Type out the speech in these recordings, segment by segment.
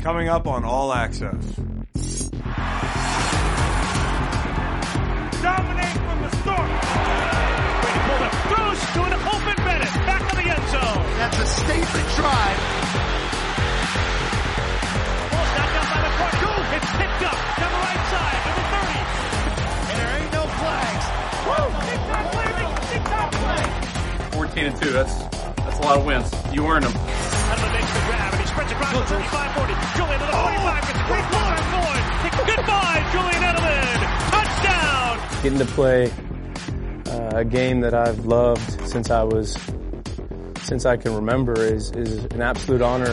Coming up on All Access. Dominate from the start. Brady pulled up, throws to an open Bennett, back of the end zone. That's a statement drive. Ball knocked out by the front. It's picked up down the right side to the 30. And there ain't no flags. Woo! Big-time play. 14-2, that's a lot of wins. You earned them. Edelman makes the grab, and he sprints across the 35-40. Julian to the 45, gets a great ball on Floyd. Goodbye, Julian Edelman. Touchdown! Getting to play a game that I've loved since I can remember is an absolute honor.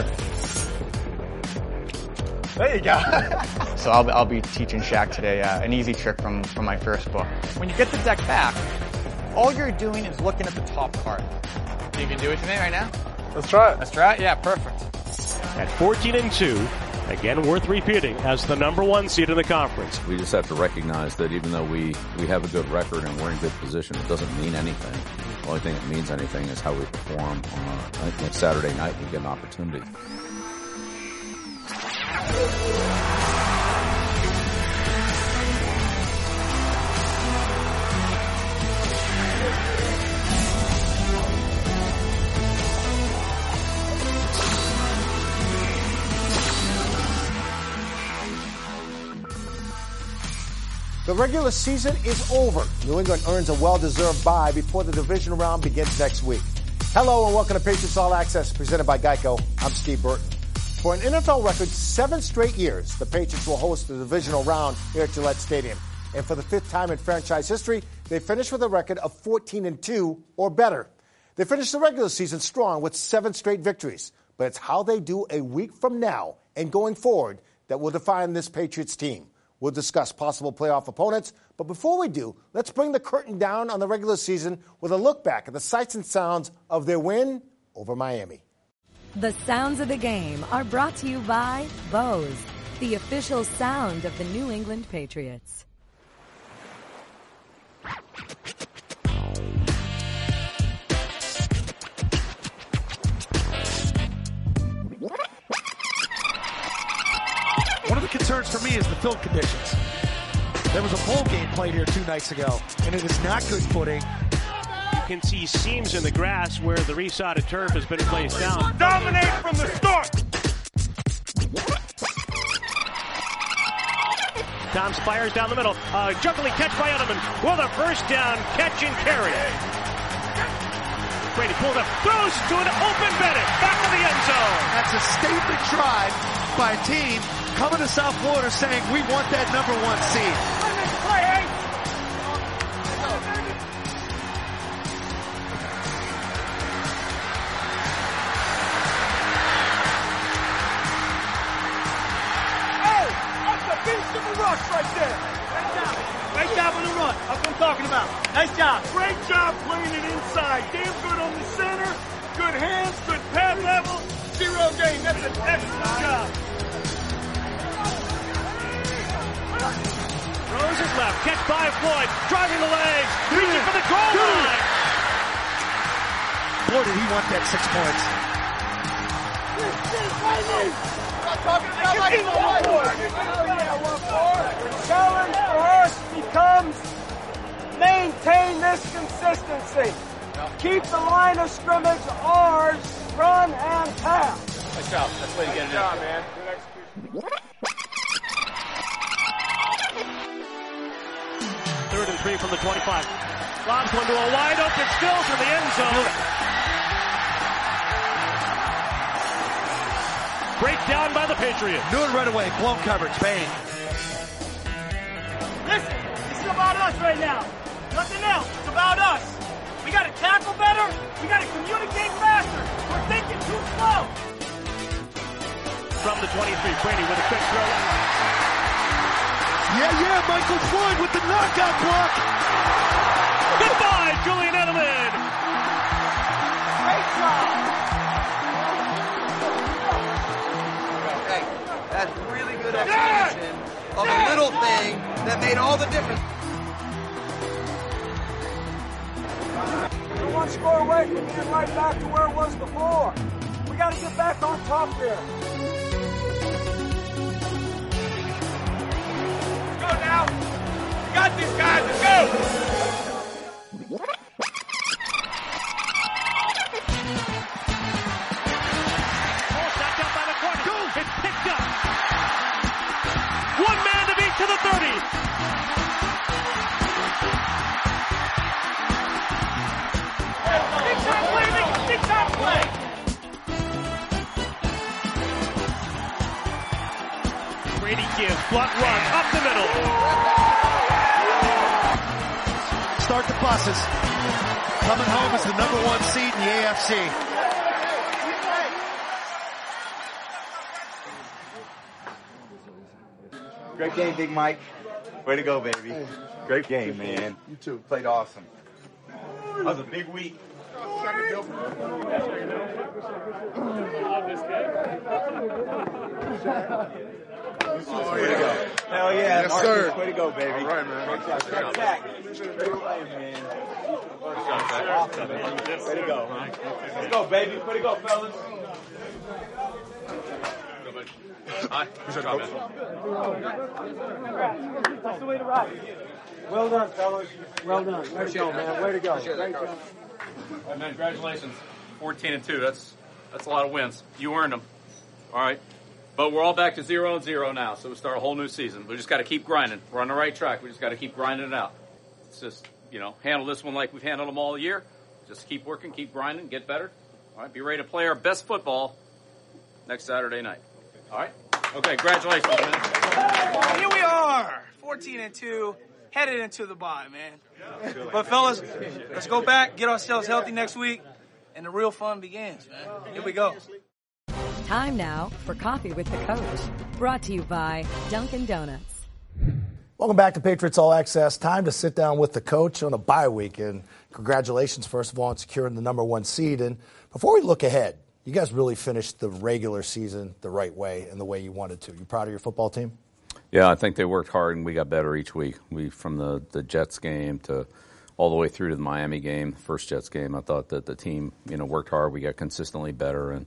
There you go. So I'll be teaching Shaq today an easy trick from my first book. When you get the deck back, all you're doing is looking at the top card. You can do it to me right now? Let's try it. Let's try it? Yeah, perfect. At 14-2, again worth repeating, as the number one seed in the conference. We just have to recognize that even though we have a good record and we're in good position, it doesn't mean anything. The only thing that means anything is how we perform on next Saturday night. We get an opportunity. The regular season is over. New England earns a well-deserved bye before the divisional round begins next week. Hello and welcome to Patriots All Access, presented by Geico. I'm Steve Burton. For an NFL record 7 straight years, the Patriots will host the divisional round here at Gillette Stadium. And for the 5th time in franchise history, they finished with a record of 14-2 or better. They finished the regular season strong with 7 straight victories. But it's how they do a week from now and going forward that will define this Patriots team. We'll discuss possible playoff opponents, but before we do, let's bring the curtain down on the regular season with a look back at the sights and sounds of their win over Miami. The sounds of the game are brought to you by Bose, the official sound of the New England Patriots. One of the concerns for me is the field conditions. There was a bowl game played here 2 nights ago, and it is not good footing. You can see seams in the grass where the resodded turf has been placed down. Dominate from the start. Tom fires down the middle. Juggling catch by Edelman with a first down catch and carry. Brady pulled up, throws to an open Bennett, back of the end zone. That's a statement drive by a team coming to South Florida saying, we want that number 1 seed. Hey, that's the beast of a rush right there. Great job on the run. That's what I'm talking about. Nice job. Great job playing it inside. Damn good on the center. Good hands, good pad level. 0 gain. That's an excellent job. Rose is left. Catch by Floyd. Driving the legs. Reaching for the goal line. Boy, did he want that 6 points. The challenge for us becomes maintain this consistency. Keep the line of scrimmage ours, run and pass. Nice job. That's the way to get it in. Man. Good execution. 3rd and 3 from the 25. Lobs one to a wide open Stills in the end zone. Break down by the Patriots. Knew it right away. Blown coverage. Bang. Listen, this is about us right now. Nothing else. It's about us. We got to tackle better. We got to communicate faster. We're thinking too slow. From the 23, Brady with a quick throw. Yeah, Michael Floyd with the knockout block. Goodbye, Julian Edelman. Great job. Hey, that's really good execution of a little thing that made all the difference. We're 1 score away from being right back to where it was before. We got to get back on top there. Brady gives. Blunt runs up the middle. Start the buses. Coming home as the #1 seed in the AFC. Great game, Big Mike. Way to go, baby. Great game, man. You too. Played awesome. That was a big week. Way to go. Hell yeah. Yes, sir. Way to go, baby. All right, man. Great back. Great play, man. Awesome, man. Way to go. Let's go, baby. Way to go, fellas. Hi. Good job, man. That's the way to ride. Well done, fellas. Well done. Way to go, man. Way to go. Great job. Hey, man, congratulations. 14-2. That's a lot of wins. You earned them. All right. But we're all back to 0-0 now, so we start a whole new season. We just got to keep grinding. We're on the right track. We just got to keep grinding it out. It's just, handle this one like we've handled them all year. Just keep working, keep grinding, get better. All right. Be ready to play our best football next Saturday night. All right? Okay, congratulations, man. Here we are, 14-2, headed into the bye, man. But, fellas, let's go back, get ourselves healthy next week, and the real fun begins, man. Here we go. Time now for Coffee with the Coach, brought to you by Dunkin' Donuts. Welcome back to Patriots All Access. Time to sit down with the coach on a bye week. And congratulations, first of all, on securing the #1 seed. And before we look ahead, you guys really finished the regular season the right way and the way you wanted to. You proud of your football team? Yeah, I think they worked hard and we got better each week. From the Jets game to all the way through to the Miami game, the first Jets game, I thought that the team, worked hard. We got consistently better and,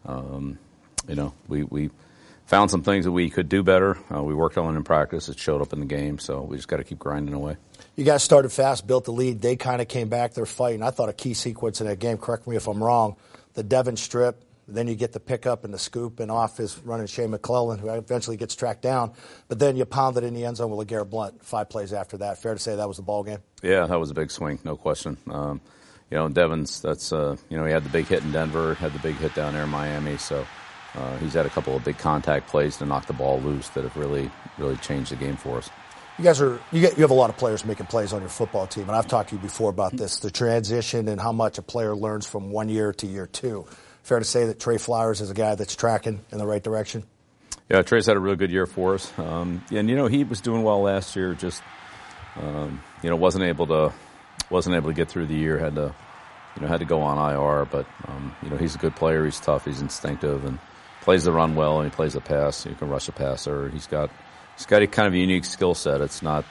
we found some things that we could do better. We worked on it in practice. It showed up in the game, so we just got to keep grinding away. You guys started fast, built the lead. They kind of came back. They're fighting. I thought a key sequence in that game, correct me if I'm wrong, the Devin strip, then you get the pickup and the scoop, and off is running Shea McClellan, who eventually gets tracked down. But then you pound it in the end zone with LeGarrette Blount 5 plays after that. Fair to say that was the ball game? Yeah, that was a big swing, no question. Devin's, that's, he had the big hit in Denver, had the big hit down there in Miami, so he's had a couple of big contact plays to knock the ball loose that have really, really changed the game for us. You guys you have a lot of players making plays on your football team, and I've talked to you before about this, the transition and how much a player learns from 1 year to year 2. Fair to say that Trey Flowers is a guy that's tracking in the right direction? Yeah, Trey's had a really good year for us. He was doing well last year, just, wasn't able to get through the year, had to go on IR, but, he's a good player, he's tough, he's instinctive, and plays the run well, and he plays the pass. You can rush a passer. He's got a kind of a unique skill set. It's not,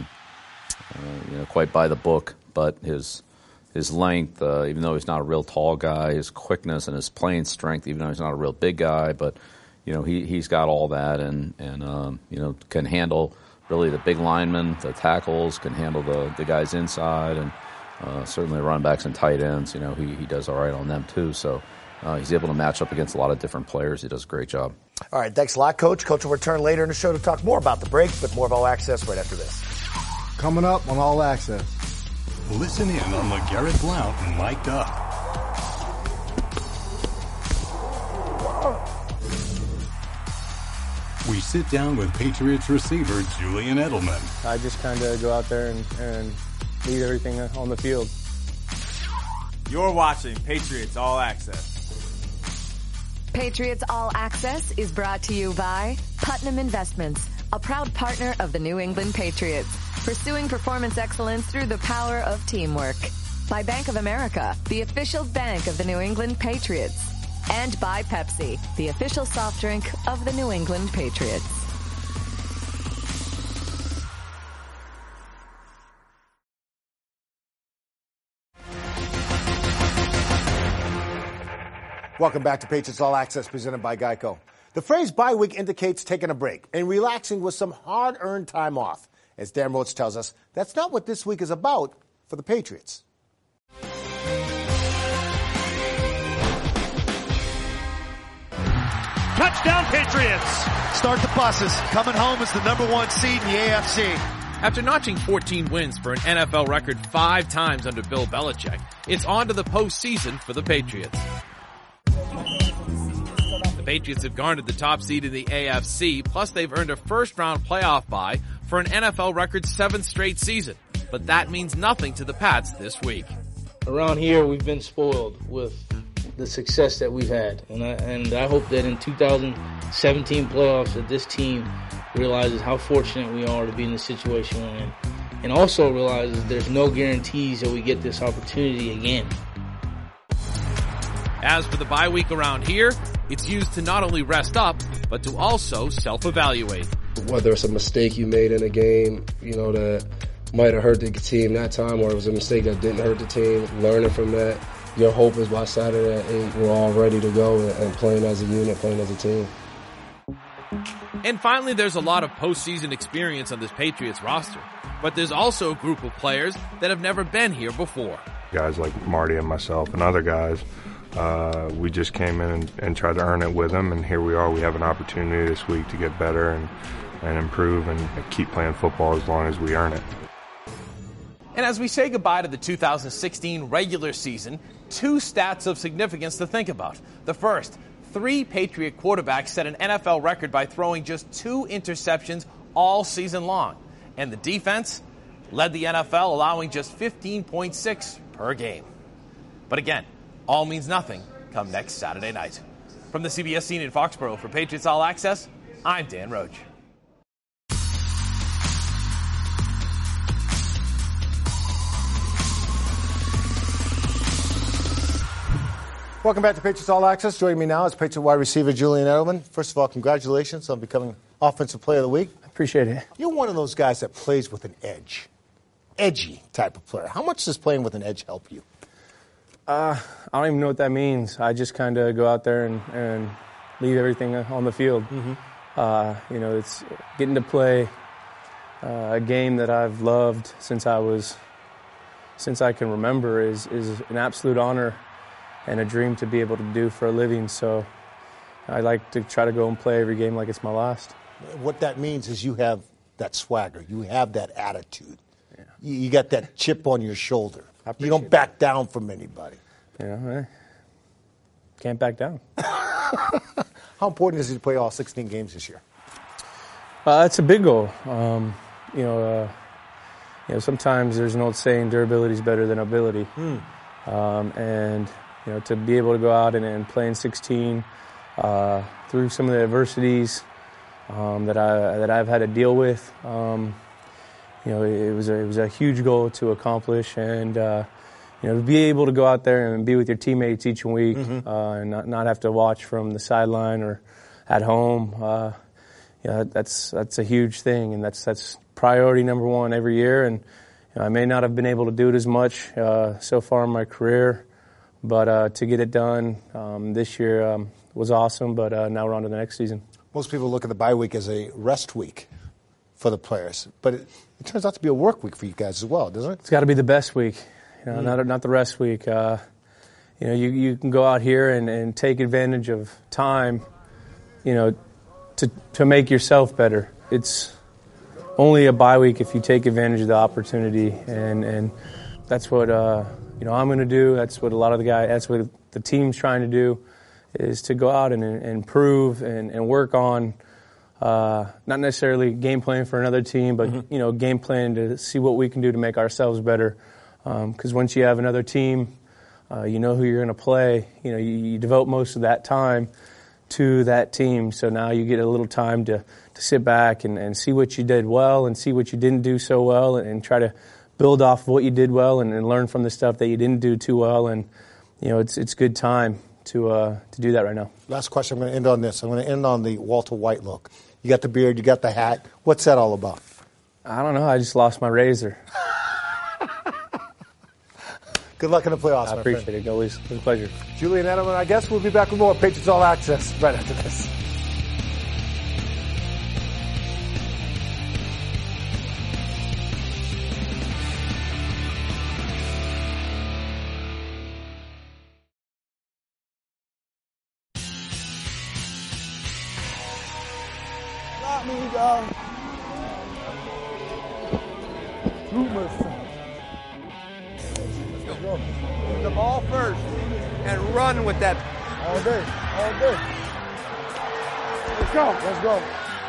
quite by the book, but his length, even though he's not a real tall guy, his quickness and his playing strength, even though he's not a real big guy, but, he's got all that and can handle really the big linemen, the tackles, can handle the guys inside, and certainly running backs and tight ends. He does all right on them too. So he's able to match up against a lot of different players. He does a great job. All right, thanks a lot, Coach. Coach will return later in the show to talk more about the break, but more of All Access right after this. Coming up on All Access. Listen in on LeGarrette Blount and Mic'd Up. We sit down with Patriots receiver Julian Edelman. I just kind of go out there and lead everything on the field. You're watching Patriots All Access. Patriots All Access is brought to you by Putnam Investments, a proud partner of the New England Patriots, pursuing performance excellence through the power of teamwork. By Bank of America, the official bank of the New England Patriots. And by Pepsi, the official soft drink of the New England Patriots. Welcome back to Patriots All Access, presented by Geico. The phrase bye week indicates taking a break and relaxing with some hard-earned time off. As Dan Rhodes tells us, that's not what this week is about for the Patriots. Touchdown, Patriots! Start the buses. Coming home as the #1 seed in the AFC. After notching 14 wins for an NFL record 5 times under Bill Belichick, it's on to the postseason for the Patriots. Patriots have garnered the top seed in the AFC, plus they've earned a first-round playoff bye for an NFL record 7th straight season. But that means nothing to the Pats this week. Around here, we've been spoiled with the success that we've had. And I hope that in 2017 playoffs that this team realizes how fortunate we are to be in the situation we're in. And also realizes there's no guarantees that we get this opportunity again. As for the bye week around here, it's used to not only rest up, but to also self-evaluate. Whether it's a mistake you made in a game, that might have hurt the team that time, or it was a mistake that didn't hurt the team, learning from that. Your hope is by Saturday at 8, we're all ready to go and playing as a unit, playing as a team. And finally, there's a lot of postseason experience on this Patriots roster. But there's also a group of players that have never been here before. Guys like Marty and myself and other guys, we just came in and tried to earn it with them, and here we are. We have an opportunity this week to get better and improve and keep playing football as long as we earn it. And as we say goodbye to the 2016 regular season, 2 stats of significance to think about. The first, 3 Patriot quarterbacks set an NFL record by throwing just 2 interceptions all season long. And the defense led the NFL, allowing just 15.6 per game. But again, all means nothing come next Saturday night. From the CBS scene in Foxborough for Patriots All Access, I'm Dan Roach. Welcome back to Patriots All Access. Joining me now is Patriot wide receiver Julian Edelman. First of all, congratulations on becoming Offensive Player of the Week. I appreciate it. You're one of those guys that plays with an edge. Edgy type of player. How much does playing with an edge help you? I don't even know what that means. I just kind of go out there and leave everything on the field. Mm-hmm. It's getting to play a game that I've loved since I can remember is an absolute honor and a dream to be able to do for a living. So I like to try to go and play every game like it's my last. What that means is you have that swagger. You have that attitude. Yeah. You got that chip on your shoulder. You don't back down from anybody. Can't back down. How important is it to play all 16 games this year? It's a big goal. Sometimes there's an old saying, durability is better than ability. And to be able to go out and play in 16 through some of the adversities that I've had to deal with, it was a huge goal to accomplish, and to be able to go out there and be with your teammates each week, mm-hmm. And not have to watch from the sideline or at home, that's a huge thing, and that's priority number one every year. And I may not have been able to do it as much so far in my career, but to get it done this year was awesome. But now we're on to the next season. Most people look at the bye week as a rest week for the players, but it turns out to be a work week for you guys as well, doesn't it? It's got to be the best week, not the rest week. You can go out here and take advantage of time, to make yourself better. It's only a bye week if you take advantage of the opportunity, and that's what I'm going to do. That's what that's what the team's trying to do, is to go out and improve and work on not necessarily game plan for another team, but mm-hmm. Game plan to see what we can do to make ourselves better. Because once you have another team, you know who you're going to play. You devote most of that time to that team. So now you get a little time to sit back and see what you did well and see what you didn't do so well, and try to build off of what you did well and learn from the stuff that you didn't do too well. And it's good time to do that right now. Last question. I'm going to end on this. I'm going to end on the Walter White look. You got the beard. You got the hat. What's that all about? I don't know. I just lost my razor. Good luck in the playoffs, I appreciate it. Always a pleasure. Julian Edelman, I guess we'll be back with more Patriots All Access right after this. Got me, dog. The ball first and run with that. All day. Let's go. Let's go.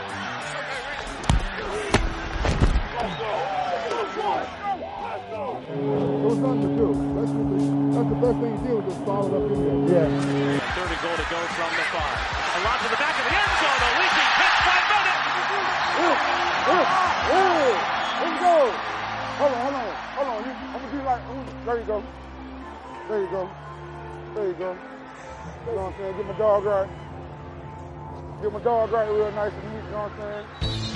It was nothing to do. That's the best thing to do, just follow it up in there. Yeah. Third and goal to go from the 5. A lot to the back of the end zone. A leaking catch by Bennett. Let's go. Hold on. I'm going to do like, there you go. There you go. You know what I'm saying? Get my dog right. Get my dog right real nice and neat, you know what I'm saying?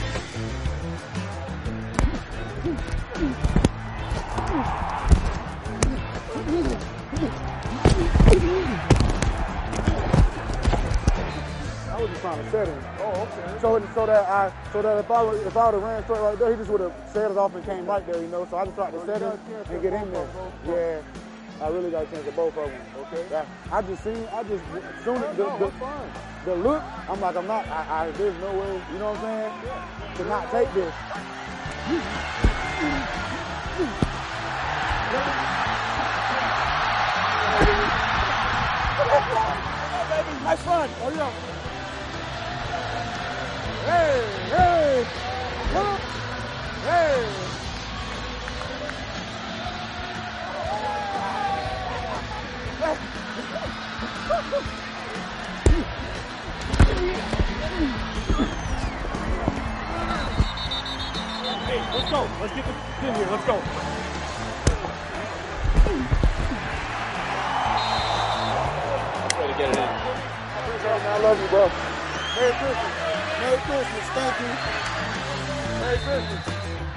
I was just trying to set him. Oh, okay. So that if I would have ran straight right there, he just would have set it off and came right there, you know. So I just tried to set him and get in there. Yeah. I really got a chance at both of them. Okay. Yeah. The look, I'm like, there's no way, you know what I'm saying? Yeah. To not take this. Nice fun. Oh, yeah. Hey. Hey, let's go. Let's get the in here. Let's go. Try to get it in. I love you, bro. Merry Christmas. Merry Christmas. Thank you. Merry Christmas.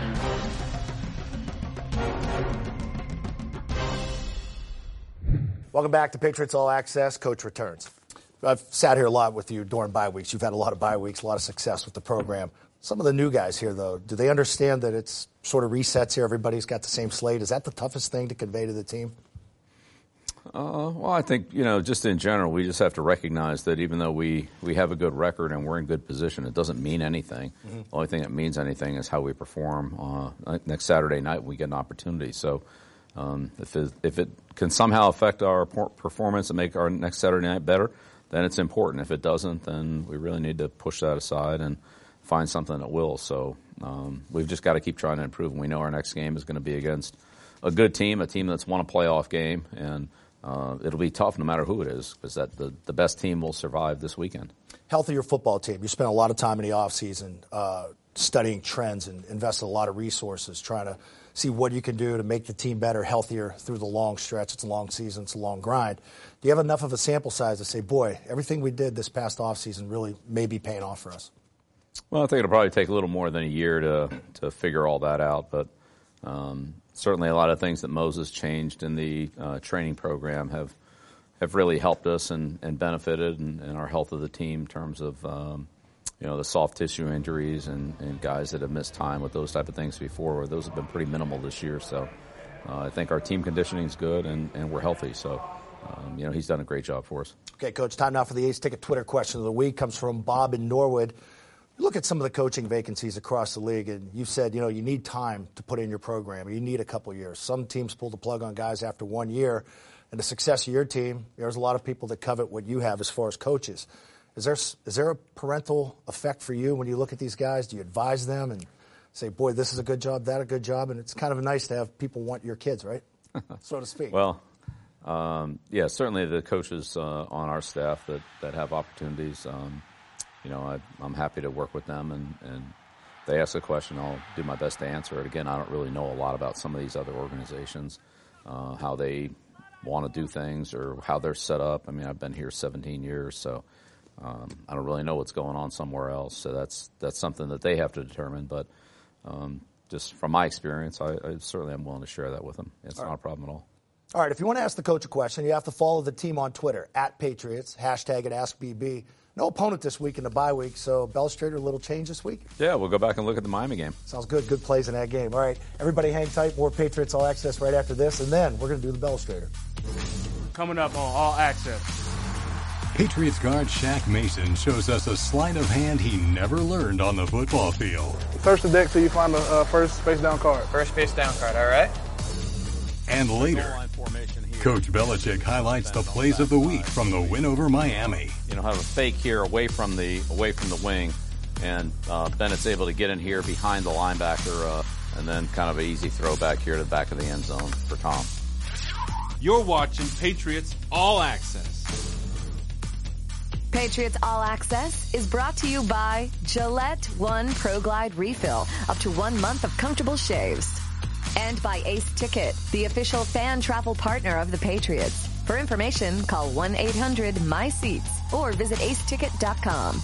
Welcome back to Patriots All Access. Coach returns. I've sat here a lot with you during bye weeks. You've had a lot of bye weeks, a lot of success with the program. Some of the new guys here, though, do they understand that it's sort of resets here? Everybody's got the same slate. Is that the toughest thing to convey to the team? Well, I think, just in general, we just have to recognize that even though we have a good record and we're in good position, it doesn't mean anything. Mm-hmm. The only thing that means anything is how we perform next Saturday night when we get an opportunity. So if it can somehow affect our performance and make our next Saturday night better, then it's important. If it doesn't, then we really need to push that aside and find something that will. So we've just got to keep trying to improve. And we know our next game is going to be against a good team, a team that's won a playoff game, and it'll be tough no matter who it is, because the best team will survive this weekend. Healthier football team. You spent a lot of time in the offseason studying trends and invested a lot of resources trying to see what you can do to make the team better, healthier through the long stretch. It's a long season. It's a long grind. Do you have enough of a sample size to say, boy, everything we did this past offseason really may be paying off for us? Well, I think it'll probably take a little more than a year to figure all that out, but certainly a lot of things that Moses changed in the training program have really helped us and benefited in our health of the team in terms of the soft tissue injuries and guys that have missed time with those type of things before, where those have been pretty minimal this year. So I think our team conditioning is good and we're healthy. So, he's done a great job for us. Okay, Coach, time now for the Ace Ticket Twitter question of the week. Comes from Bob in Norwood. You look at some of the coaching vacancies across the league, and you said, you need time to put in your program. You need a couple years. Some teams pull the plug on guys after 1 year. And the success of your team, there's a lot of people that covet what you have as far as coaches. Is there a parental effect for you when you look at these guys? Do you advise them and say, boy, this is a good job, that a good job? And it's kind of nice to have people want your kids, right? So to speak. Well, certainly the coaches on our staff that have opportunities, I'm happy to work with them, and they ask a question, I'll do my best to answer it. Again, I don't really know a lot about some of these other organizations, how they want to do things or how they're set up. I mean, I've been here 17 years, so I don't really know what's going on somewhere else. So that's something that they have to determine. But just from my experience, I certainly am willing to share that with them. It's not a problem at all. All right, if you want to ask the coach a question, you have to follow the team on Twitter, @Patriots, hashtag #AskBB. No opponent this week in the bye week, so Belstrader, a little change this week? Yeah, we'll go back and look at the Miami game. Sounds good. Good plays in that game. All right, everybody hang tight. More Patriots All Access right after this, and then we're going to do the Belstrader. Coming up on All Access. Patriots guard Shaq Mason shows us a sleight of hand he never learned on the football field. Search the deck till you find the first face down card. First face down card, all right. And later, Coach Belichick highlights the plays of the week from the win over Miami. have a fake here away from the wing, and Bennett's able to get in here behind the linebacker, and then kind of an easy throwback here to the back of the end zone for Tom. You're watching Patriots All Access. Patriots All Access is brought to you by Gillette One Pro Glide Refill, up to 1 month of comfortable shaves. And by Ace Ticket, the official fan travel partner of the Patriots. For information, call 1-800-MY-SEATS or visit aceticket.com.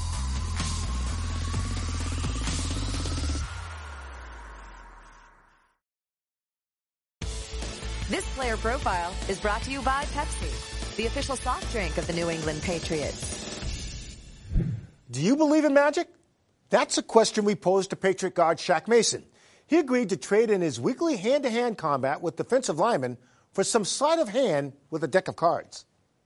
This player profile is brought to you by Pepsi, the official soft drink of the New England Patriots. Do you believe in magic? That's a question we posed to Patriot guard Shaq Mason. He agreed to trade in his weekly hand-to-hand combat with defensive linemen for some sleight of hand with a deck of cards.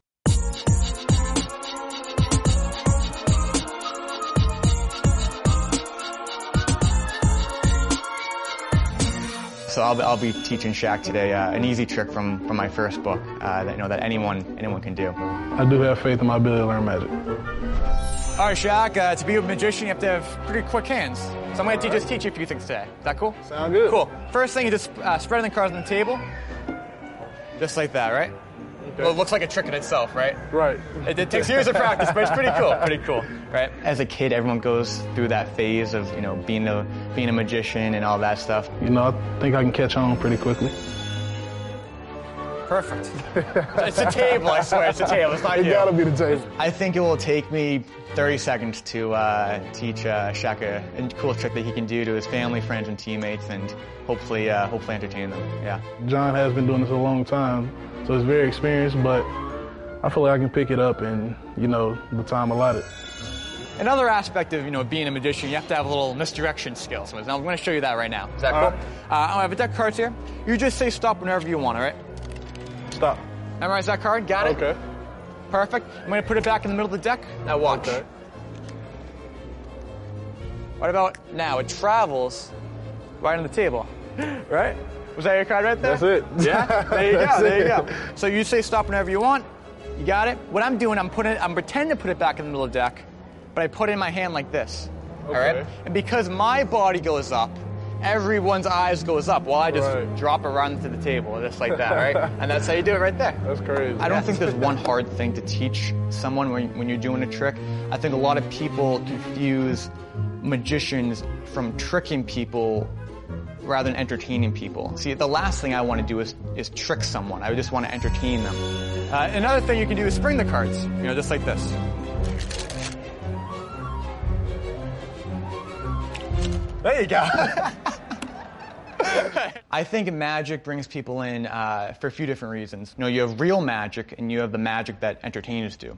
So I'll be teaching Shaq today an easy trick from my first book that anyone can do. I do have faith in my ability to learn magic. All right, Shaq, to be a magician, you have to have pretty quick hands. So I'm going to teach you a few things today. Is that cool? Sound good. Cool. First thing, you just spreading the cards on the table. Just like that, right? Okay. Well, it looks like a trick in itself, right? Right. It takes years of practice, but it's pretty cool. Pretty cool, right? As a kid, everyone goes through that phase of, being a magician and all that stuff. I think I can catch on pretty quickly. Perfect. It's a table, I swear. It's a table. It's not you. It gotta be the table. I think it will take me 30 seconds to teach Shaq a cool trick that he can do to his family, friends, and teammates, and hopefully entertain them. Yeah. John has been doing this a long time, so he's very experienced, but I feel like I can pick it up in, the time allotted. Another aspect of, being a magician, you have to have a little misdirection skills. Now, I'm going to show you that right now. Is that cool? I have a deck of cards here. You just say stop whenever you want, all right? Stop. Memorize that card. Got it? Okay. Perfect. I'm going to put it back in the middle of the deck. Now watch. Okay. What about now? It travels right on the table, right? Was that your card right there? That's it. Yeah? There you go. There you go. So you say stop whenever you want. You got it? What I'm doing, I'm pretending to put it back in the middle of the deck, but I put it in my hand like this. Okay. All right? And because my body goes up, everyone's eyes goes up while I just drop it right into the table, just like that, right? And that's how you do it right there. That's crazy. I don't think there's one hard thing to teach someone when you're doing a trick. I think a lot of people confuse magicians from tricking people rather than entertaining people. See, the last thing I want to do is trick someone. I just want to entertain them. Another thing you can do is spring the cards, just like this. There you go. I think magic brings people in for a few different reasons. You have real magic, and you have the magic that entertainers do.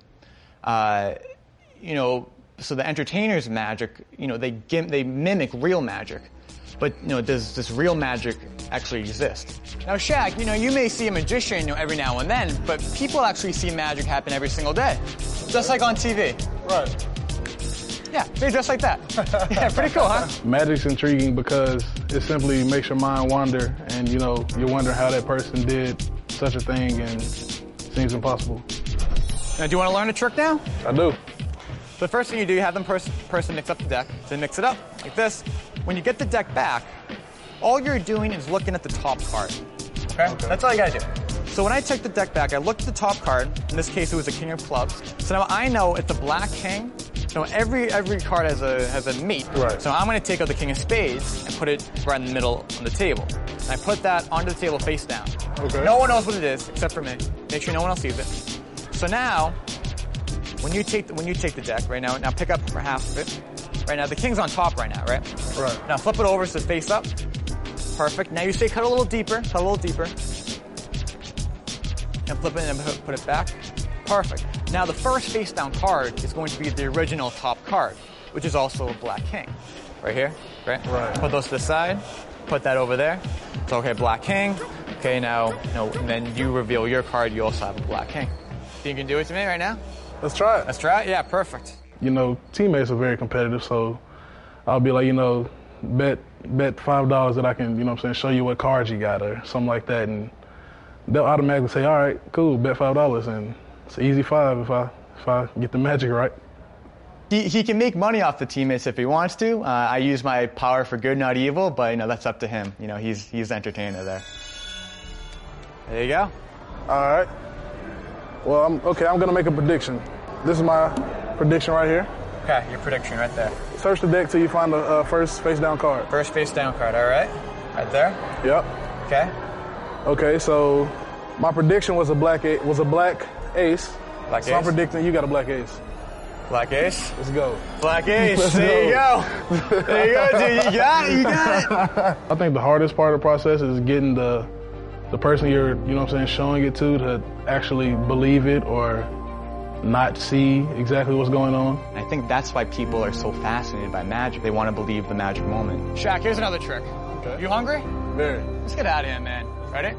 So the entertainers' magic, they mimic real magic. But, does this real magic actually exist? Now, Shaq, you may see a magician, every now and then, but people actually see magic happen every single day. Just like on TV. Right. Yeah, maybe just like that. Yeah, pretty cool, huh? Magic's intriguing because it simply makes your mind wander, and you wonder how that person did such a thing, and it seems impossible. Now, do you want to learn a trick now? I do. So the first thing you do, you have the person mix up the deck. So mix it up like this. When you get the deck back, all you're doing is looking at the top card. Okay? That's all you gotta do. So when I take the deck back, I look at the top card. In this case, it was a king of clubs. So now I know it's a black king. So every card has a mate. Right. So I'm going to take out the king of spades and put it right in the middle on the table. And I put that onto the table face down. Okay. No one knows what it is except for me. Make sure no one else sees it. So now, when you take the deck right now pick up for half of it. Right now the king's on top right now, right? Right. Now flip it over so it's face up. Perfect. Now you say cut a little deeper. And flip it and put it back. Perfect. Now the first face down card is going to be the original top card, which is also a black king. Right here, right? Right. Put those to the side, put that over there. So okay, black king. Okay, now, and then you reveal your card, you also have a black king. Think you can do it to me right now? Let's try it. Let's try it? Yeah, perfect. Teammates are very competitive, so I'll be like, bet $5 that I can, show you what cards you got or something like that, and they'll automatically say, all right, cool, bet $5, and it's an easy 5 if if I get the magic right. He can make money off the teammates if he wants to. I use my power for good, not evil, but that's up to him. He's the entertainer there. There you go. All right. Well, I'm going to make a prediction. This is my prediction right here. Okay, your prediction right there. Search the deck till you find the first face-down card. First face-down card, all right. Right there? Yep. Okay. Okay, so my prediction was a black ace. Black so ace? I'm predicting you got a black ace. Black ace? Let's go. Black ace. There you go. There you go, dude. You got it. You got it. I think the hardest part of the process is getting the person you're, showing it to actually believe it or not see exactly what's going on. I think that's why people are so fascinated by magic. They want to believe the magic moment. Shaq, here's another trick. Okay. You hungry? Very. Let's get out of here, man. Ready?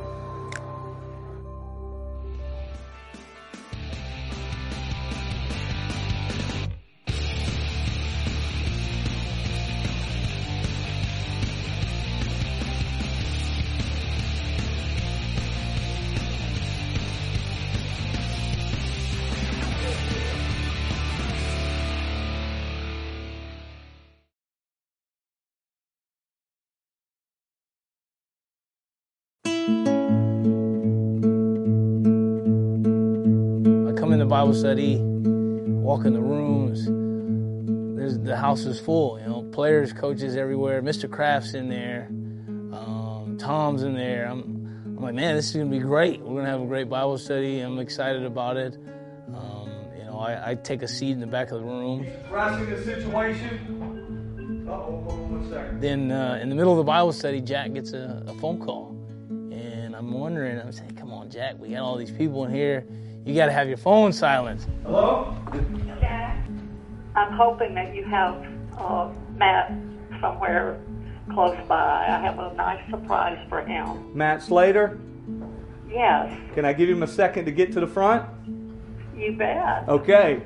Bible study, walk in the rooms, the house is full, players, coaches everywhere. Mr. Kraft's in there, Tom's in there. I'm like, man, this is going to be great. We're going to have a great Bible study. I'm excited about it. I take a seat in the back of the room. Grasping the situation. Hold on 1 second. Then in the middle of the Bible study, Jack gets a phone call. And I'm wondering, I'm saying, come on, Jack, we got all these people in here. You got to have your phone silenced. Hello? Jack, I'm hoping that you have Matt somewhere close by. I have a nice surprise for him. Matt Slater? Yes. Can I give him a second to get to the front? You bet. Okay.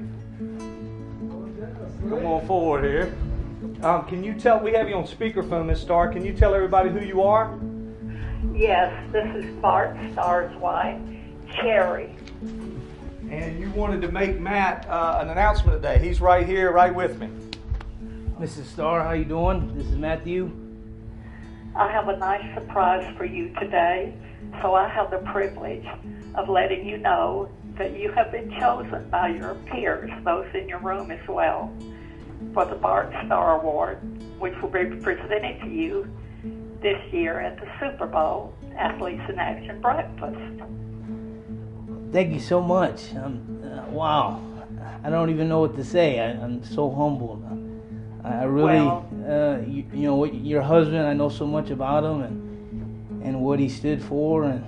Come on forward here. Can you tell, we have you on speakerphone, Miss Starr. Can you tell everybody who you are? Yes, this is Bart Starr's wife, Cherry. And you wanted to make Matt an announcement today. He's right here, right with me. Mrs. Starr, how you doing? This is Matthew. I have a nice surprise for you today. So I have the privilege of letting you know that you have been chosen by your peers, those in your room as well, for the Bart Starr Award, which will be presented to you this year at the Super Bowl Athletes in Action Breakfast. Thank you so much. Wow. I don't even know what to say. I'm so humbled. I really, your husband, I know so much about him and what he stood for, and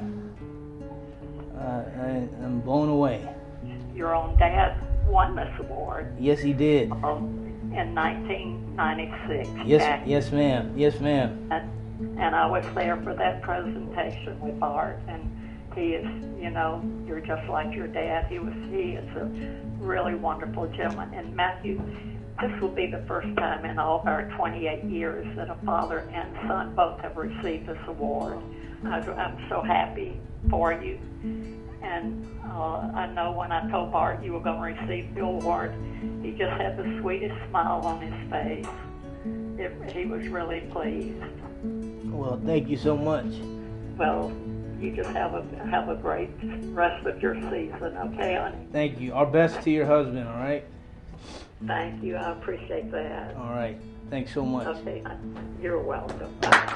I'm blown away. Your own dad won this award. Yes, he did. In 1996. Yes, ma'am. Yes, ma'am. And I was there for that presentation with Art, and he is, you're just like your dad. He is a really wonderful gentleman. And Matthew, this will be the first time in all of our 28 years that a father and son both have received this award. I'm so happy for you. And I know when I told Bart you were going to receive the award, he just had the sweetest smile on his face. He was really pleased. Well, thank you so much. Well, you just have a great rest of your season, okay, honey? Thank you. Our best to your husband, all right? Thank you. I appreciate that. All right. Thanks so much. Okay, you're welcome.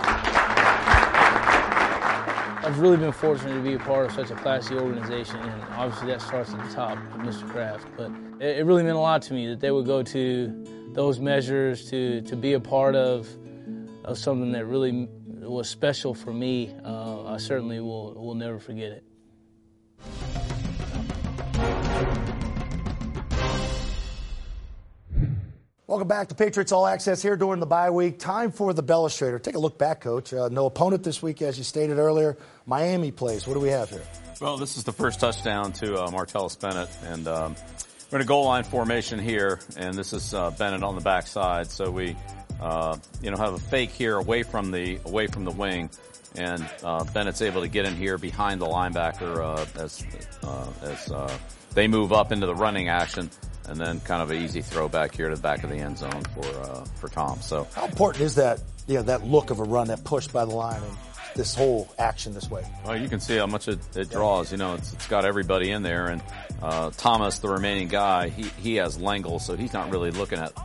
I've really been fortunate to be a part of such a classy organization, and obviously that starts at the top with Mr. Kraft. But it really meant a lot to me that they would go to those measures to be a part of something that really was special for me. I certainly will never forget it. Welcome back to Patriots All Access here during the bye week. Time for the Bellustrator. Take a look back, Coach. No opponent this week, as you stated earlier. Miami plays. What do we have here? Well, this is the first touchdown to Martellus Bennett, and we're in a goal line formation here, and this is Bennett on the backside. So we, have a fake here away from the wing, and Bennett's able to get in here behind the linebacker as they move up into the running action, and then kind of an easy throw back here to the back of the end zone for Tom. So how important is that, that look of a run, that push by the line, and this whole action this way? Well, you can see how much it draws. It's got everybody in there, and Thomas, the remaining guy, he has L'Engle, so he's not really looking at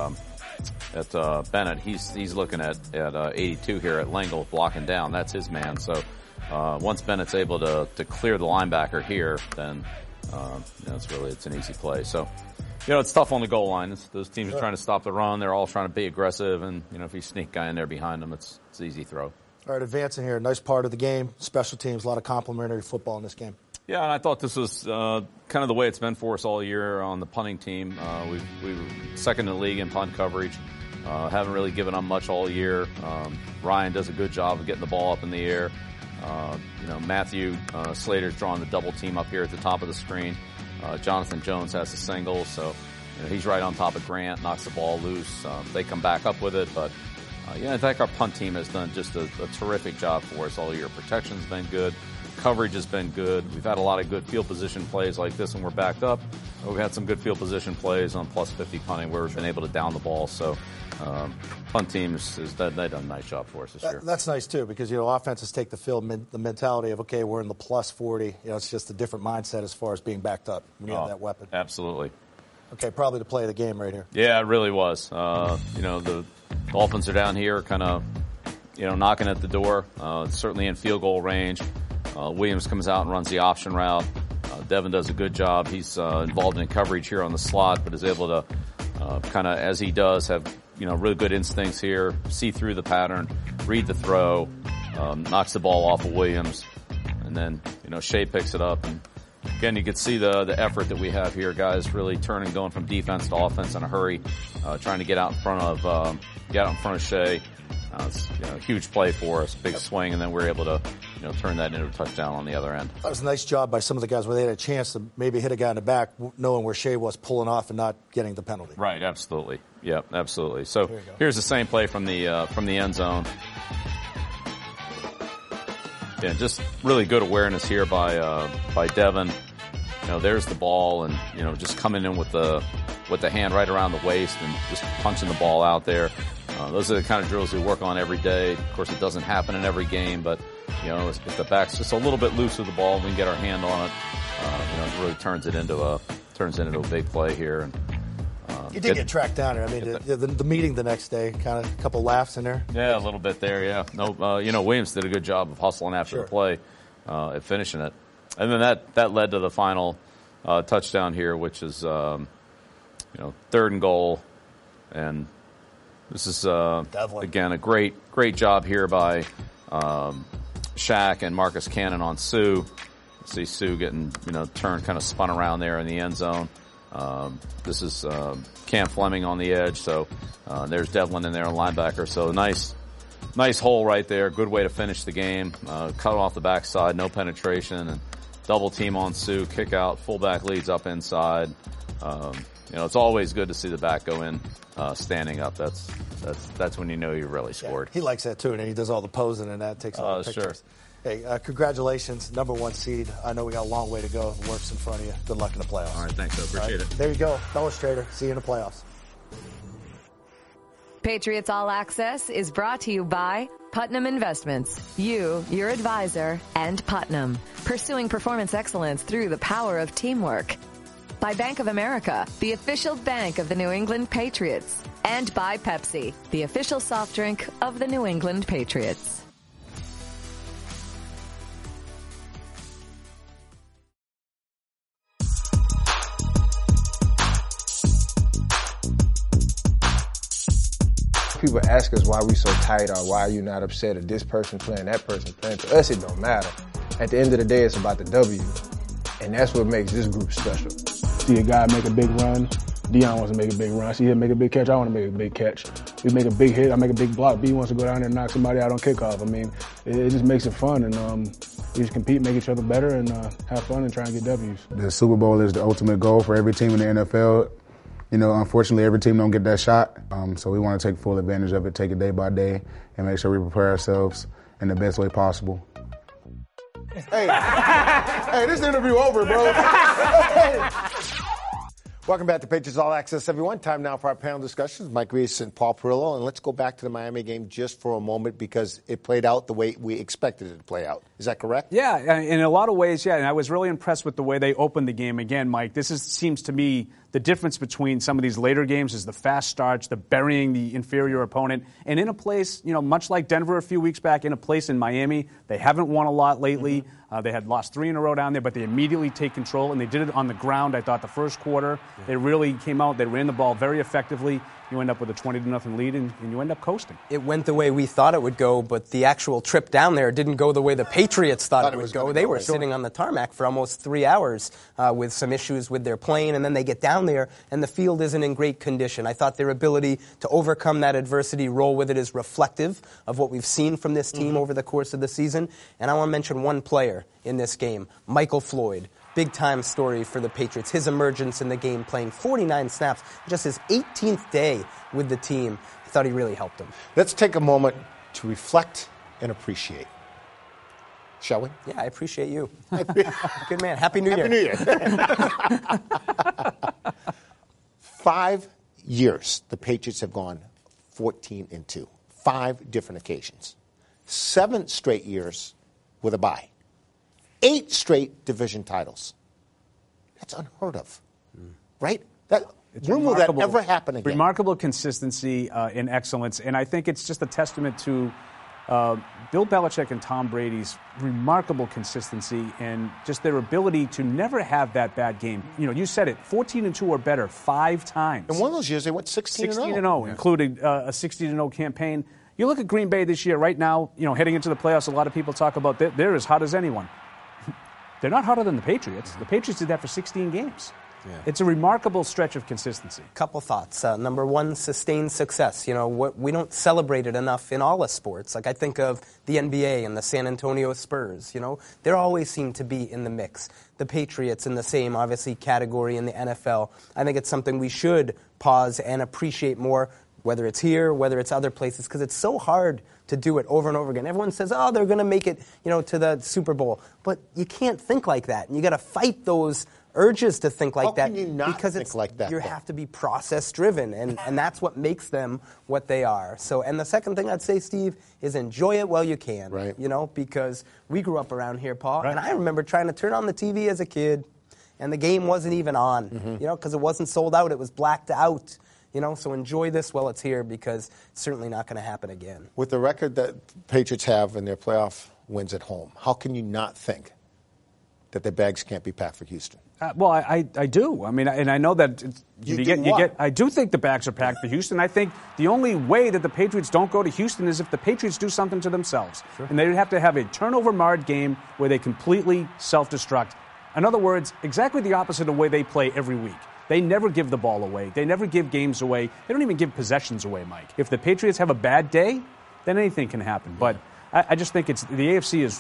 Bennett. He's looking at 82 here at L'Engle blocking down. That's his man. So once Bennett's able to clear the linebacker here, then it's an easy play. So it's tough on the goal line. Those teams are trying to stop the run. They're all trying to be aggressive, and if you sneak a guy in there behind them, it's an easy throw. All right, advancing here, nice part of the game. Special teams, a lot of complimentary football in this game. Yeah, and I thought this was kind of the way it's been for us all year on the punting team. We were second in the league in punt coverage. Haven't really given up much all year. Ryan does a good job of getting the ball up in the air. Matthew Slater's drawing the double team up here at the top of the screen. Jonathan Jones has the single, so he's right on top of Grant, knocks the ball loose. They come back up with it, but I think our punt team has done just a terrific job for us all year. Protection's been good. Coverage has been good. We've had a lot of good field position plays like this when we're backed up. We've had some good field position plays on plus 50 punting where we've been able to down the ball. So punt teams, they've done a nice job for us this year. That's nice, too, because, offenses take the field, the mentality of, okay, we're in the plus 40. It's just a different mindset as far as being backed up when you have that weapon. Absolutely. Okay, probably the play of the game right here. Yeah, it really was. The Dolphins are down here kind of, knocking at the door. Certainly in field goal range. Williams comes out and runs the option route. Devin does a good job. He's involved in coverage here on the slot, but is able to kind of, as he does, have really good instincts here, see through the pattern, read the throw, knocks the ball off of Williams, and then Shea picks it up. And again, you can see the effort that we have here, guys, really going from defense to offense in a hurry, trying to get out in front of Shea. It's a huge play for us, big swing, and then we're able to turn that into a touchdown on the other end. That was a nice job by some of the guys where they had a chance to maybe hit a guy in the back, knowing where Shea was pulling off and not getting the penalty. Right, absolutely. Yeah, absolutely. So here's the same play from the end zone. Yeah, just really good awareness here by Devin. There's the ball, and just coming in with the hand right around the waist and just punching the ball out there. Those are the kind of drills we work on every day. Of course, it doesn't happen in every game, but if the back's just a little bit loose with the ball, we can get our hand on it. It really turns it into a big play here. And you did get tracked down here. I mean, the meeting the next day, kind of a couple laughs in there. Yeah, a little bit there. Yeah, no, Williams did a good job of hustling after the play, at finishing it, and then that led to the final touchdown here, which is 3rd and goal, and this is again a great job here by Shaq and Marcus Cannon on Sue. See Sue getting turned, kind of spun around there in the end zone. This is Cam Fleming on the edge, so there's Devlin in there, a linebacker. So nice hole right there. Good way to finish the game. Cut off the backside, no penetration, and double team on Sue. Kick out, fullback leads up inside. It's always good to see the back go in standing up. That's when you know you really scored. He likes that too, and he does all the posing and that takes all the pictures. Sure. Hey, congratulations, #1 seed. I know we got a long way to go. The work's in front of you. Good luck in the playoffs. All right, thanks. I appreciate it. There you go, Dulles Trader. See you in the playoffs. Patriots All Access is brought to you by Putnam Investments. You, your advisor, and Putnam. Pursuing performance excellence through the power of teamwork. By Bank of America, the official bank of the New England Patriots. And by Pepsi, the official soft drink of the New England Patriots. People ask us why we so tight or why are you not upset if this person playing, that person playing. To us, it don't matter. At the end of the day, it's about the W. And that's what makes this group special. See a guy make a big run, Deion wants to make a big run. I see him make a big catch, I want to make a big catch. We make a big hit, I make a big block. B wants to go down there and knock somebody out on kickoff. I mean, it just makes it fun, and we just compete, make each other better, and have fun and try and get W's. The Super Bowl is the ultimate goal for every team in the NFL. Unfortunately, every team don't get that shot. So we want to take full advantage of it, take it day by day, and make sure we prepare ourselves in the best way possible. Hey, this interview over, bro. Welcome back to Patriots All Access, everyone. Time now for our panel discussions. Mike Reiss and Paul Perillo. And let's go back to the Miami game just for a moment because it played out the way we expected it to play out. Is that correct? Yeah, in a lot of ways, yeah. And I was really impressed with the way they opened the game. Again, Mike, seems to me the difference between some of these later games is the fast starts, the burying the inferior opponent. And in a place, much like Denver a few weeks back, in a place in Miami, they haven't won a lot lately. Mm-hmm. They had lost 3 in a row down there, but they immediately take control, and they did it on the ground. I thought the first quarter, they really came out. They ran the ball very effectively. You end up with a 20-0 lead, and you end up coasting. It went the way we thought it would go, but the actual trip down there didn't go the way the Patriots thought it would go. They were sitting on the tarmac for almost 3 hours with some issues with their plane, and then they get down there, and the field isn't in great condition. I thought their ability to overcome that adversity, roll with it, is reflective of what we've seen from this team over the course of the season. And I want to mention one player in this game, Michael Floyd. Big-time story for the Patriots. His emergence in the game, playing 49 snaps, just his 18th day with the team. I thought he really helped them. Let's take a moment to reflect and appreciate. Shall we? Yeah, I appreciate you. Good man. Happy New Year. Happy New Year. 5 years the Patriots have gone 14-2. 5 different occasions. 7 straight years with a bye. 8 straight division titles. That's unheard of, right? When will that ever happen again? Remarkable consistency in excellence, and I think it's just a testament to Bill Belichick and Tom Brady's remarkable consistency and just their ability to never have that bad game. You said it, 14-2 or better 5 times. In one of those years, they went 16-0. 16-0, including a 60-0 campaign. You look at Green Bay this year, right now, heading into the playoffs, a lot of people talk about they're as hot as anyone. They're not hotter than the Patriots. The Patriots did that for 16 games. Yeah. It's a remarkable stretch of consistency. Couple thoughts. Number one, sustained success. We don't celebrate it enough in all the sports. Like I think of the NBA and the San Antonio Spurs. They always seem to be in the mix. The Patriots in the same, obviously, category in the NFL. I think it's something we should pause and appreciate more, whether it's here, whether it's other places, because it's so hard to do it over and over again. Everyone says, they're going to make it, to the Super Bowl. But you can't think like that. And you got to fight those urges to think like that. How can you not because think like that? You have to be process-driven, and that's what makes them what they are. So, and the second thing I'd say, Steve, is enjoy it while you can. Right. Because we grew up around here, Paul, and I remember trying to turn on the TV as a kid, and the game wasn't even on, because it wasn't sold out. It was blacked out. So enjoy this while it's here because it's certainly not going to happen again. With the record that Patriots have in their playoff wins at home, how can you not think that the bags can't be packed for Houston? Well, I do. I mean, and I know that I do think the bags are packed for Houston. I think the only way that the Patriots don't go to Houston is if the Patriots do something to themselves. Sure. And they would have to have a turnover-marred game where they completely self-destruct. In other words, exactly the opposite of the way they play every week. They never give the ball away. They never give games away. They don't even give possessions away, Mike. If the Patriots have a bad day, then anything can happen. But I just think the AFC is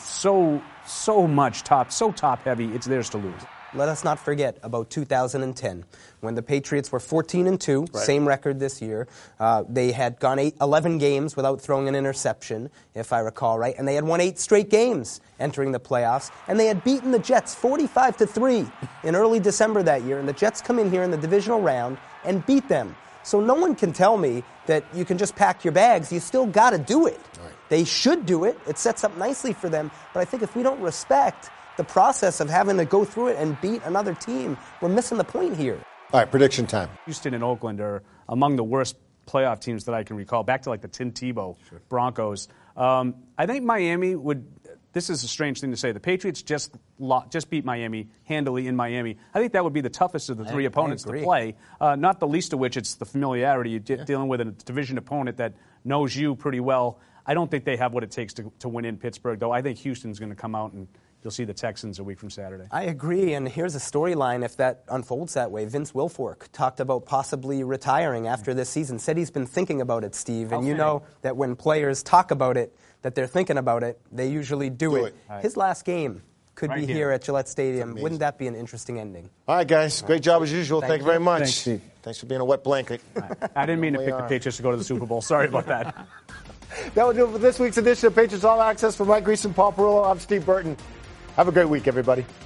so much top-heavy, it's theirs to lose. Let us not forget about 2010 when the Patriots were 14-2, same record this year. They had gone 11 games without throwing an interception, if I recall right, and they had won 8 straight games entering the playoffs, and they had beaten the Jets 45-3 in early December that year, and the Jets come in here in the divisional round and beat them. So no one can tell me that you can just pack your bags. You still got to do it. Right. They should do it. It sets up nicely for them, but I think if we don't respect the process of having to go through it and beat another team, we're missing the point here. All right, prediction time. Houston and Oakland are among the worst playoff teams that I can recall, back to like the Tim Tebow Broncos. I think Miami would – this is a strange thing to say. The Patriots just beat Miami handily in Miami. I think that would be the toughest of the 3 opponents to play, not the least of which it's the familiarity. You're dealing with a division opponent that knows you pretty well. I don't think they have what it takes to win in Pittsburgh, though. I think Houston's going to come out and – you'll see the Texans a week from Saturday. I agree, and here's a storyline if that unfolds that way. Vince Wilfork talked about possibly retiring after this season, said he's been thinking about it, Steve, and you know that when players talk about it, that they're thinking about it, they usually do it. Right. His last game could be here at Gillette Stadium. Wouldn't that be an interesting ending? All right, guys. Great job as usual. Thank you very much. Thanks, Steve. Thanks for being a wet blanket. I didn't mean to pick the Patriots to go to the Super Bowl. Sorry about that. That will do it for this week's edition of Patriots All Access. For Mike Reiss and Paul Perillo, I'm Steve Burton. Have a great week, everybody.